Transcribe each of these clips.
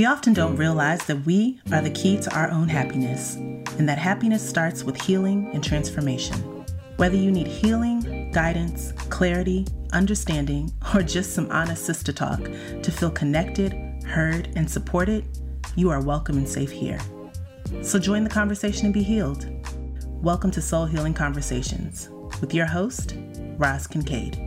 often don't realize that we are the key to our own happiness, and that happiness starts with healing and transformation. Whether you need healing, guidance, clarity, understanding, or just some honest sister talk to feel connected, heard, and supported, you are welcome and safe here. So join the conversation and be healed. Welcome to Soul Healing Conversations with your host, Roz Kincaid.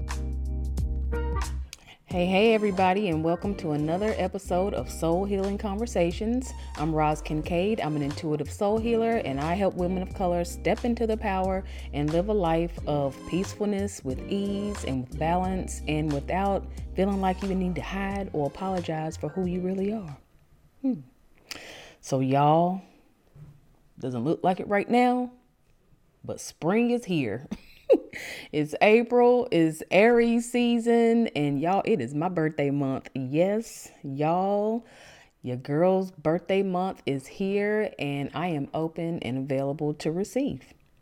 Hey everybody, and welcome to another episode of Soul Healing Conversations. I'm Roz Kincaid. I'm an intuitive soul healer, and I help women of color step into their power and live a life of peacefulness with ease and with balance, and without feeling like you need to hide or apologize for who you really are. So y'all, doesn't look like it right now, but spring is here. It's April, it's Aries season, and y'all, it is my birthday month. Yes, y'all, your girl's birthday month is here, and I am open and available to receive.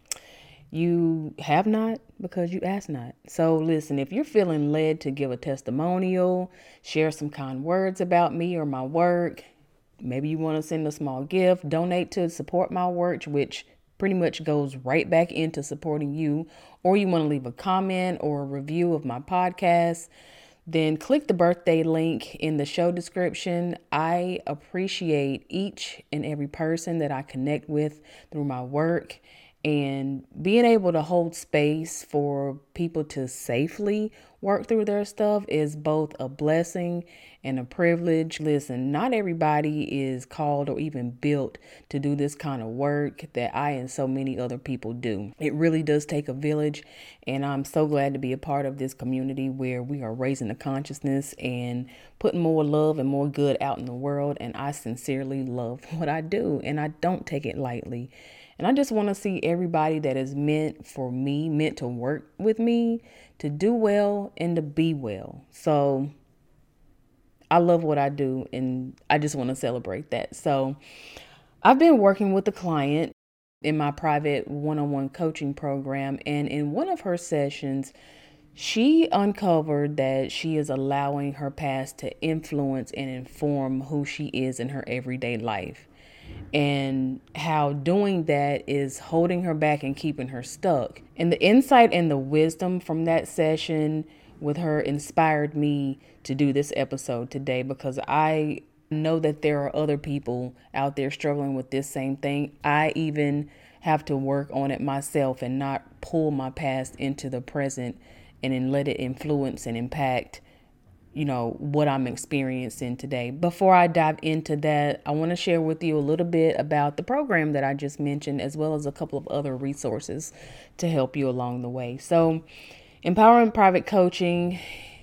You have not because you ask not. So listen, if you're feeling led to give a testimonial, share some kind words about me or my work, maybe you want to send a small gift, donate to support my work, which pretty much goes right back into supporting you, or you want to leave a comment or a review of my podcast, then click the birthday link in the show description. I appreciate each and every person that I connect with through my work, and being able to hold space for people to safely work through their stuff is both a blessing and a privilege. Listen, not everybody is called or even built to do this kind of work that I and so many other people do. It really does take a village, and I'm so glad to be a part of this community where we are raising the consciousness and putting more love and more good out in the world. And I sincerely love what I do, and I don't take it lightly. And I just want to see everybody that is meant for me, meant to work with me, to do well and to be well. So I love what I do, and I just want to celebrate that. So I've been working with a client in my private one-on-one coaching program, and in one of her sessions, she uncovered that she is allowing her past to influence and inform who she is in her everyday life, and how doing that is holding her back and keeping her stuck. And the insight and the wisdom from that session with her inspired me to do this episode today, because I know that there are other people out there struggling with this same thing. I even have to work on it myself and not pull my past into the present and then let it influence and impact what I'm experiencing today. Before I dive into that, I want to share with you a little bit about the program that I just mentioned, as well as a couple of other resources to help you along the way. So, Empowering Private Coaching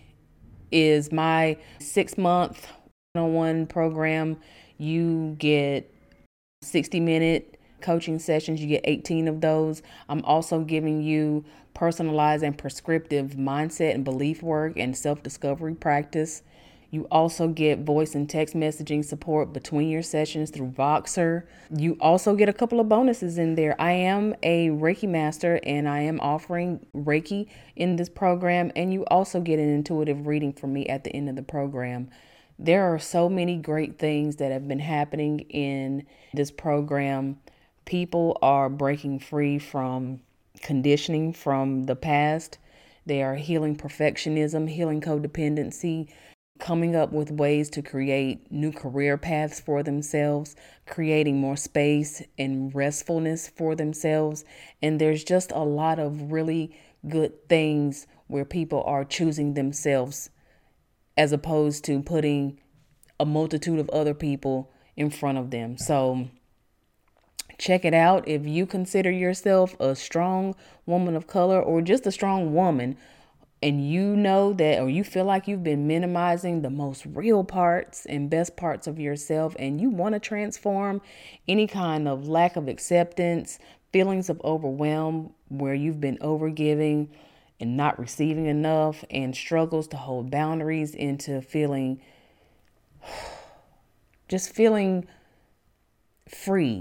is my 6-month one-on-one program. You get 60-minute coaching sessions. You get 18 of those. I'm also giving you personalized and prescriptive mindset and belief work and self-discovery practice. You also get voice and text messaging support between your sessions through Voxer. You also get a couple of bonuses in there. I am a Reiki master, and I am offering Reiki in this program. And you also get an intuitive reading from me at the end of the program. There are so many great things that have been happening in this program. People are breaking free from conditioning from the past. They are healing perfectionism, healing codependency, coming up with ways to create new career paths for themselves, creating more space and restfulness for themselves. And there's just a lot of really good things where people are choosing themselves as opposed to putting a multitude of other people in front of them. So check it out. If you consider yourself a strong woman of color, or just a strong woman, and you know that, or you feel like you've been minimizing the most real parts and best parts of yourself, and you want to transform any kind of lack of acceptance, feelings of overwhelm where you've been overgiving and not receiving enough, and struggles to hold boundaries, into just feeling free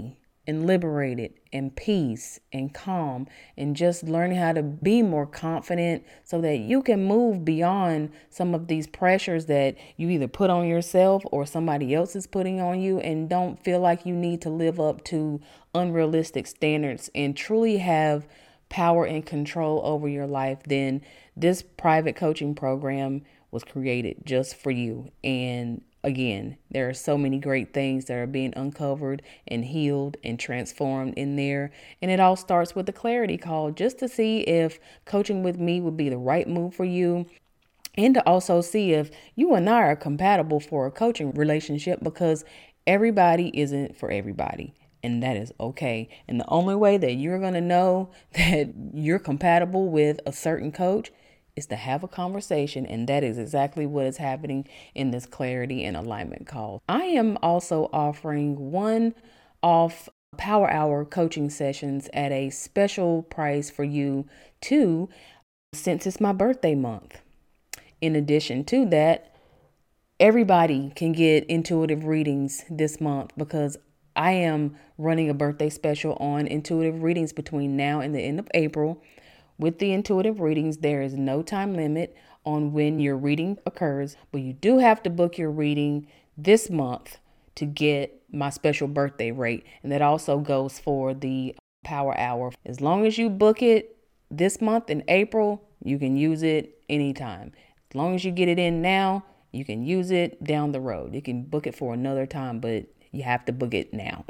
and liberated and peace and calm and just learning how to be more confident so that you can move beyond some of these pressures that you either put on yourself or somebody else is putting on you, and don't feel like you need to live up to unrealistic standards and truly have power and control over your life. Then this private coaching program was created just for you. And again, there are so many great things that are being uncovered and healed and transformed in there. And it all starts with the clarity call, just to see if coaching with me would be the right move for you. And to also see if you and I are compatible for a coaching relationship, because everybody isn't for everybody. And that is okay. And the only way that you're going to know that you're compatible with a certain coach is to have a conversation. And that is exactly what is happening in this clarity and alignment call. I am also offering one-off Power Hour coaching sessions at a special price for you too, since it's my birthday month. In addition to that, everybody can get intuitive readings this month, because I am running a birthday special on intuitive readings between now and the end of April. With the intuitive readings, there is no time limit on when your reading occurs, but you do have to book your reading this month to get my special birthday rate. And that also goes for the Power Hour. As long as you book it this month in April, you can use it anytime. As long as you get it in now, you can use it down the road. You can book it for another time, but you have to book it now.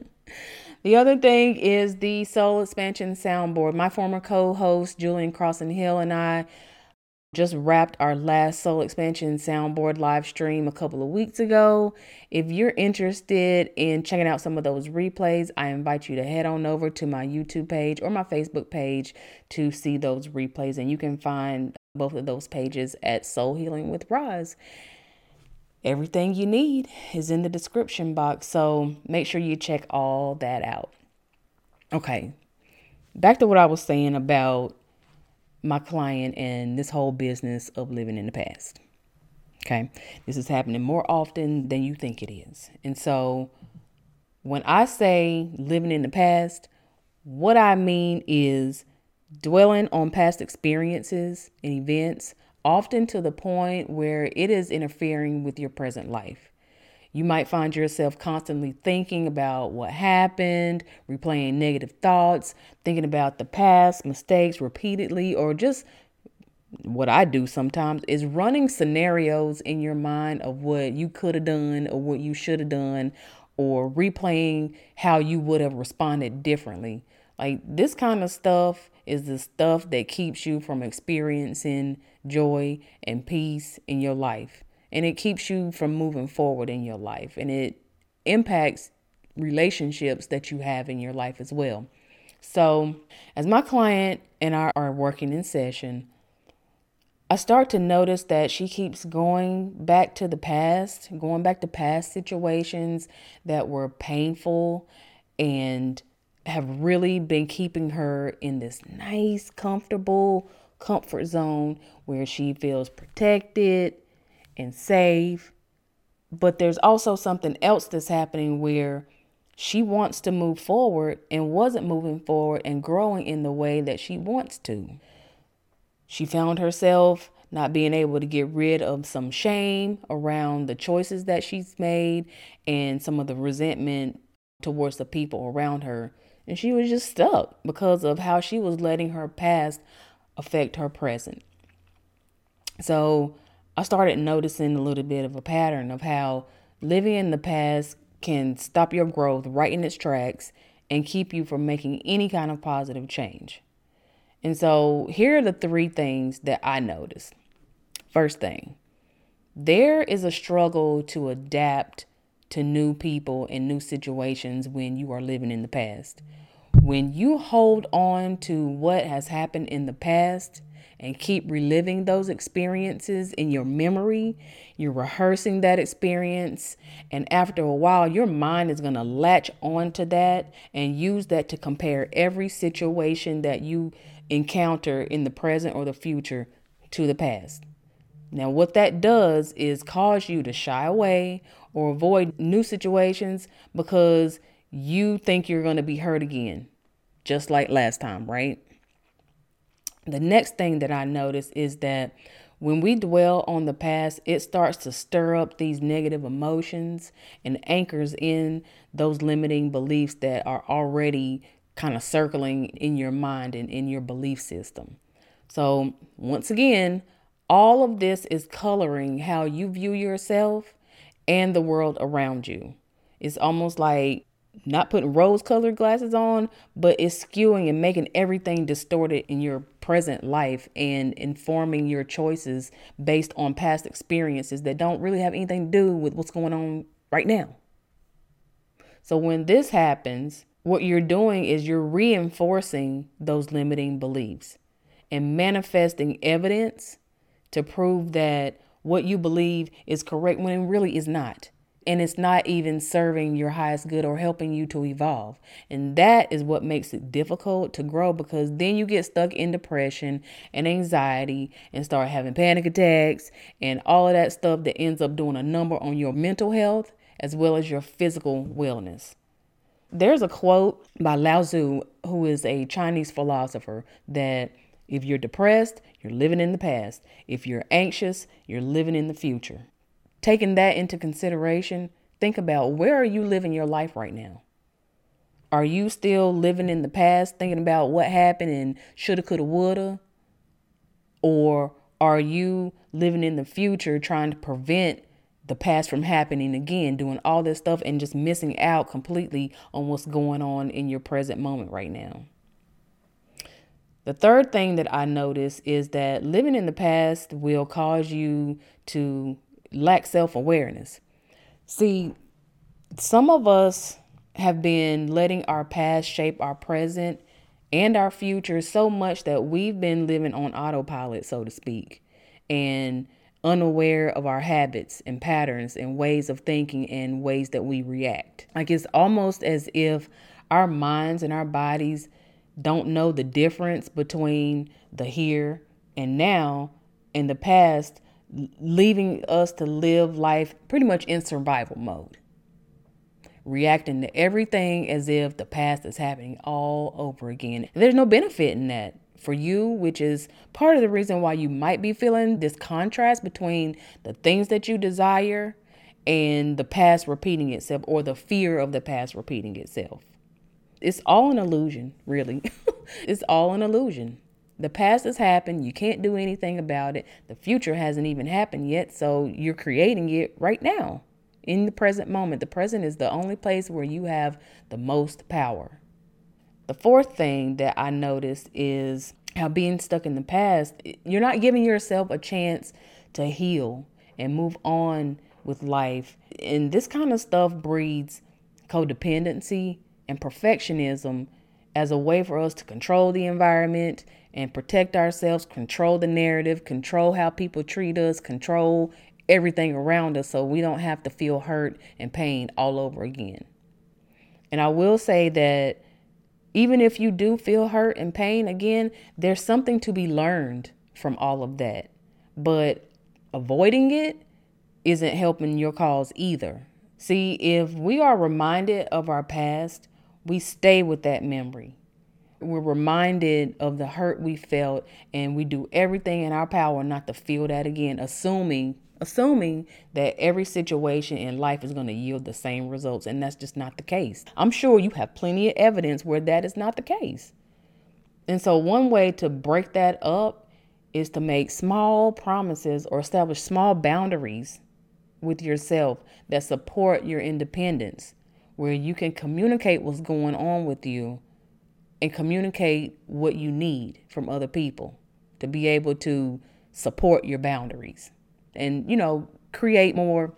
The other thing is the Soul Expansion Soundboard. My former co-host, Julian Crossan Hill, and I just wrapped our last Soul Expansion Soundboard live stream a couple of weeks ago. If you're interested in checking out some of those replays, I invite you to head on over to my YouTube page or my Facebook page to see those replays. And you can find both of those pages at Soul Healing with Roz. Everything you need is in the description box, so make sure you check all that out. Okay, back to what I was saying about my client and this whole business of living in the past. Okay, this is happening more often than you think it is. And so when I say living in the past, what I mean is dwelling on past experiences and events, often to the point where it is interfering with your present life. You might find yourself constantly thinking about what happened, replaying negative thoughts, thinking about the past mistakes repeatedly, or just what I do sometimes is running scenarios in your mind of what you could have done or what you should have done, or replaying how you would have responded differently. Like, this kind of stuff is the stuff that keeps you from experiencing joy and peace in your life. And it keeps you from moving forward in your life. And it impacts relationships that you have in your life as well. So as my client and I are working in session, I start to notice that she keeps going back to past situations that were painful and have really been keeping her in this nice, comfortable comfort zone where she feels protected and safe. But there's also something else that's happening where she wants to move forward and wasn't moving forward and growing in the way that she wants to. She found herself not being able to get rid of some shame around the choices that she's made and some of the resentment towards the people around her. And she was just stuck because of how she was letting her past affect her present. So I started noticing a little bit of a pattern of how living in the past can stop your growth right in its tracks and keep you from making any kind of positive change. And so here are the three things that I noticed. First thing, there is a struggle to adapt to new people and new situations when you are living in the past. When you hold on to what has happened in the past and keep reliving those experiences in your memory, you're rehearsing that experience. And after a while, your mind is going to latch onto that and use that to compare every situation that you encounter in the present or the future to the past. Now, what that does is cause you to shy away or avoid new situations because you think you're going to be hurt again, just like last time, right? The next thing that I notice is that when we dwell on the past, it starts to stir up these negative emotions and anchors in those limiting beliefs that are already kind of circling in your mind and in your belief system. So once again, all of this is coloring how you view yourself and the world around you. It's almost like not putting rose-colored glasses on, but it's skewing and making everything distorted in your present life and informing your choices based on past experiences that don't really have anything to do with what's going on right now. So when this happens, what you're doing is you're reinforcing those limiting beliefs and manifesting evidence to prove that what you believe is correct when it really is not. And it's not even serving your highest good or helping you to evolve. And that is what makes it difficult to grow, because then you get stuck in depression and anxiety and start having panic attacks and all of that stuff that ends up doing a number on your mental health as well as your physical wellness. There's a quote by Lao Tzu, who is a Chinese philosopher, that if you're depressed, you're living in the past. If you're anxious, you're living in the future. Taking that into consideration, think about, where are you living your life right now? Are you still living in the past, thinking about what happened and shoulda, coulda, woulda? Or are you living in the future trying to prevent the past from happening again, doing all this stuff and just missing out completely on what's going on in your present moment right now? The third thing that I notice is that living in the past will cause you to lack self-awareness. See, some of us have been letting our past shape our present and our future so much that we've been living on autopilot, so to speak, and unaware of our habits and patterns and ways of thinking and ways that we react. Like, it's almost as if our minds and our bodies don't know the difference between the here and now and the past, leaving us to live life pretty much in survival mode, reacting to everything as if the past is happening all over again. There's no benefit in that for you, which is part of the reason why you might be feeling this contrast between the things that you desire and the past repeating itself, or the fear of the past repeating itself. It's all an illusion, really. It's all an illusion. The past has happened. You can't do anything about it. The future hasn't even happened yet. So you're creating it right now in the present moment. The present is the only place where you have the most power. The fourth thing that I noticed is how being stuck in the past, you're not giving yourself a chance to heal and move on with life. And this kind of stuff breeds codependency and perfectionism as a way for us to control the environment and protect ourselves, control the narrative, control how people treat us, control everything around us so we don't have to feel hurt and pain all over again. And I will say that even if you do feel hurt and pain again, there's something to be learned from all of that. But avoiding it isn't helping your cause either. See, if we are reminded of our past, we stay with that memory. We're reminded of the hurt we felt, and we do everything in our power not to feel that again, assuming that every situation in life is going to yield the same results. And that's just not the case. I'm sure you have plenty of evidence where that is not the case. And so one way to break that up is to make small promises or establish small boundaries with yourself that support your independence, where you can communicate what's going on with you and communicate what you need from other people to be able to support your boundaries and, create more,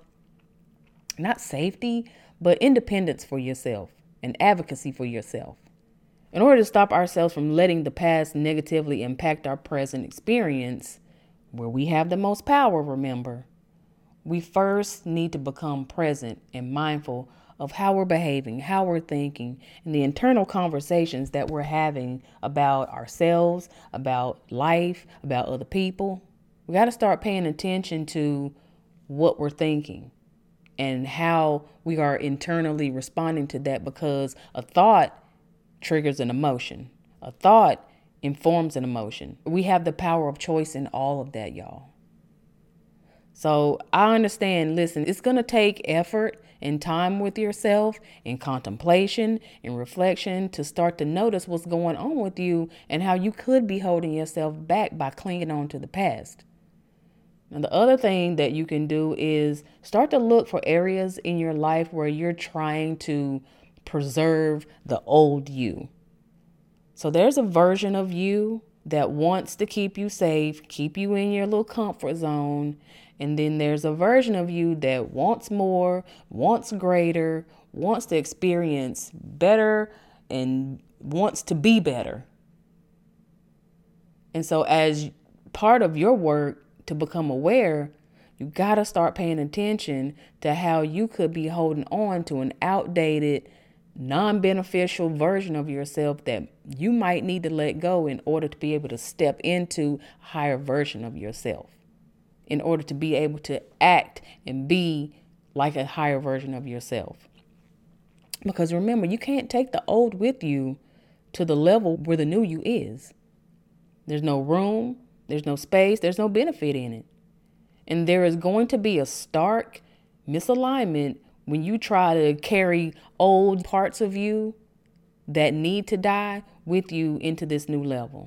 not safety, but independence for yourself and advocacy for yourself. In order to stop ourselves from letting the past negatively impact our present experience, where we have the most power, remember, we first need to become present and mindful of how we're behaving, how we're thinking, and the internal conversations that we're having about ourselves, about life, about other people. We got to start paying attention to what we're thinking and how we are internally responding to that, because a thought triggers an emotion. A thought informs an emotion. We have the power of choice in all of that, y'all. So I understand, listen, it's going to take effort and time with yourself and contemplation and reflection to start to notice what's going on with you and how you could be holding yourself back by clinging on to the past. And the other thing that you can do is start to look for areas in your life where you're trying to preserve the old you. So there's a version of you that wants to keep you safe, keep you in your little comfort zone. And then there's a version of you that wants more, wants greater, wants to experience better, and wants to be better. And so as part of your work to become aware, you got to start paying attention to how you could be holding on to an outdated, non-beneficial version of yourself that you might need to let go in order to be able to step into a higher version of yourself, in order to be able to act and be like a higher version of yourself. Because remember, you can't take the old with you to the level where the new you is. There's no room, there's no space, there's no benefit in it. And there is going to be a stark misalignment when you try to carry old parts of you that need to die with you into this new level.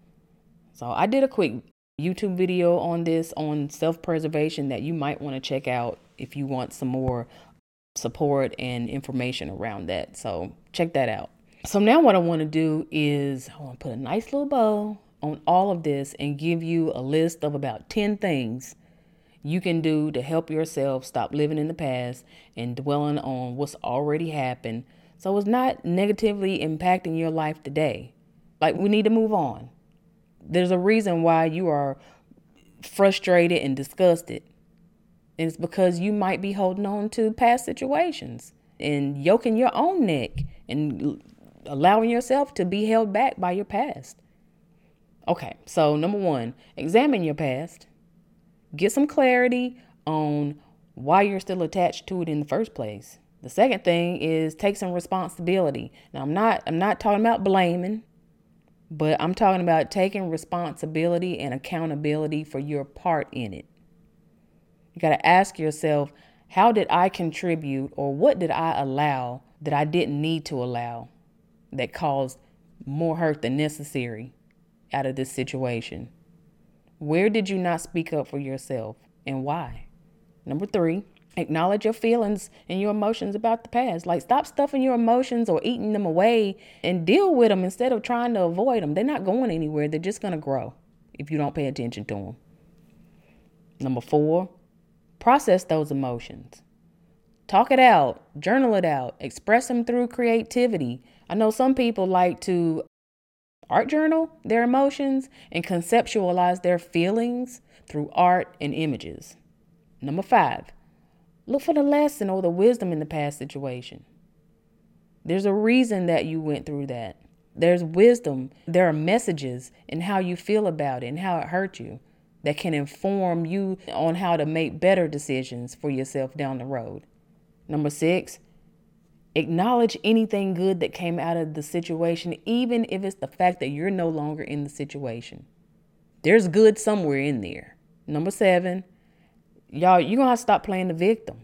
So I did a quick YouTube video on this, on self-preservation, that you might want to check out if you want some more support and information around that. So check that out. So now what I want to do is I want to put a nice little bow on all of this and give you a list of about 10 things you can do to help yourself stop living in the past and dwelling on what's already happened, so it's not negatively impacting your life today. Like, we need to move on. There's a reason why you are frustrated and disgusted. And it's because you might be holding on to past situations and yoking your own neck and allowing yourself to be held back by your past. Okay, so number one, examine your past. Get some clarity on why you're still attached to it in the first place. The second thing is take some responsibility. Now, I'm not talking about blaming, but I'm talking about taking responsibility and accountability for your part in it. You got to ask yourself, how did I contribute, or what did I allow that I didn't need to allow that caused more hurt than necessary out of this situation? Where did you not speak up for yourself, and why? Number 3, acknowledge your feelings and your emotions about the past. Like, stop stuffing your emotions or eating them away and deal with them instead of trying to avoid them. They're not going anywhere. They're just going to grow if you don't pay attention to them. Number 4, process those emotions. Talk it out, journal it out, express them through creativity. I know some people like to art journal their emotions and conceptualize their feelings through art and images. Number 5, look for the lesson or the wisdom in the past situation. There's a reason that you went through that. There's wisdom. There are messages in how you feel about it and how it hurt you that can inform you on how to make better decisions for yourself down the road. Number 6, acknowledge anything good that came out of the situation, even if it's the fact that you're no longer in the situation. There's good somewhere in there. Number 7, y'all, you're going to have to stop playing the victim.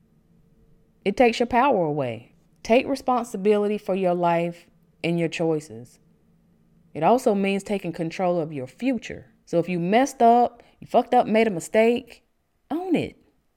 It takes your power away. Take responsibility for your life and your choices. It also means taking control of your future. So if you messed up, you fucked up, made a mistake, own it.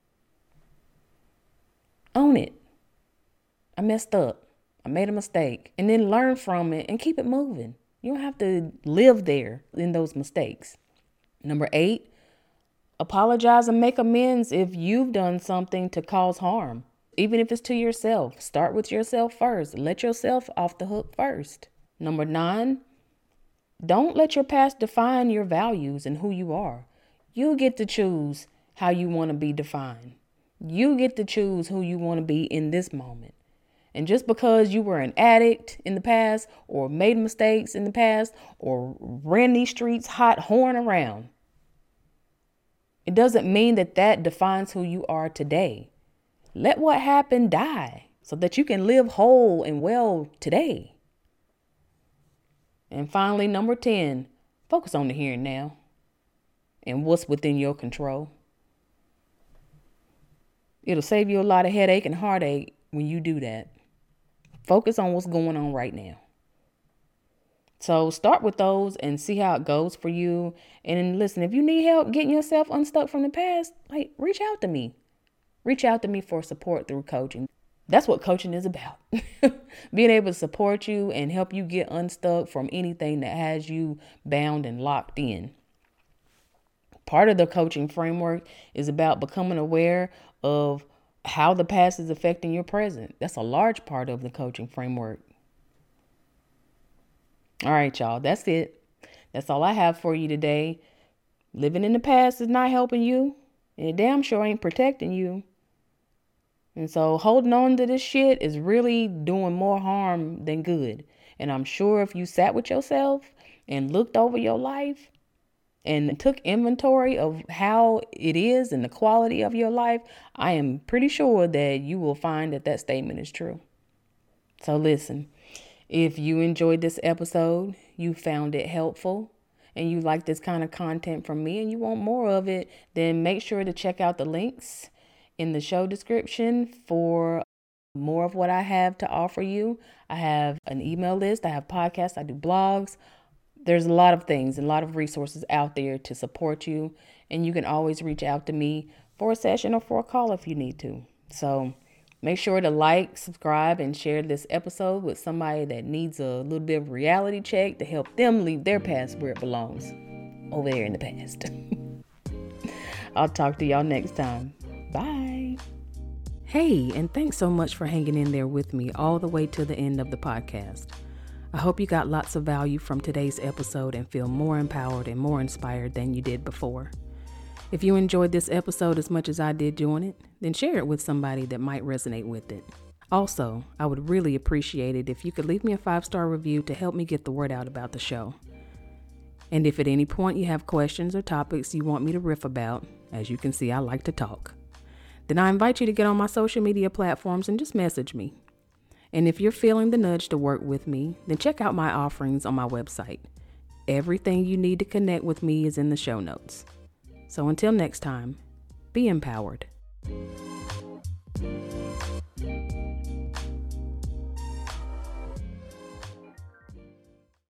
Own it. I messed up. I made a mistake. And then learn from it and keep it moving. You don't have to live there in those mistakes. Number 8, apologize and make amends if you've done something to cause harm. Even if it's to yourself. Start with yourself first. Let yourself off the hook first. Number 9, don't let your past define your values and who you are. You get to choose how you want to be defined. You get to choose who you want to be in this moment. And just because you were an addict in the past, or made mistakes in the past, or ran these streets hot, whoring around, it doesn't mean that that defines who you are today. Let what happened die so that you can live whole and well today. And finally, number 10, focus on the here and now and what's within your control. It'll save you a lot of headache and heartache when you do that. Focus on what's going on right now. So start with those and see how it goes for you. And listen, if you need help getting yourself unstuck from the past, reach out to me. Reach out to me for support through coaching. That's what coaching is about. Being able to support you and help you get unstuck from anything that has you bound and locked in. Part of the coaching framework is about becoming aware of how the past is affecting your present. That's a large part of the coaching framework. All right, y'all, that's it. That's all I have for you today. Living in the past is not helping you, and it damn sure ain't protecting you. And so holding on to this shit is really doing more harm than good. And I'm sure if you sat with yourself and looked over your life and took inventory of how it is and the quality of your life, I am pretty sure that you will find that that statement is true. So listen, if you enjoyed this episode, you found it helpful, and you like this kind of content from me and you want more of it, then make sure to check out the links in the show description for more of what I have to offer you. I have an email list, I have podcasts, I do blogs. There's a lot of things, a lot of resources out there to support you. And you can always reach out to me for a session or for a call if you need to. So make sure to like, subscribe, and share this episode with somebody that needs a little bit of reality check to help them leave their past where it belongs, over there in the past. I'll talk to y'all next time. Bye. Hey, and thanks so much for hanging in there with me all the way to the end of the podcast. I hope you got lots of value from today's episode and feel more empowered and more inspired than you did before. If you enjoyed this episode as much as I did doing it, then share it with somebody that might resonate with it. Also, I would really appreciate it if you could leave me a 5-star review to help me get the word out about the show. And if at any point you have questions or topics you want me to riff about, as you can see, I like to talk, then I invite you to get on my social media platforms and just message me. And if you're feeling the nudge to work with me, then check out my offerings on my website. Everything you need to connect with me is in the show notes. So until next time, be empowered.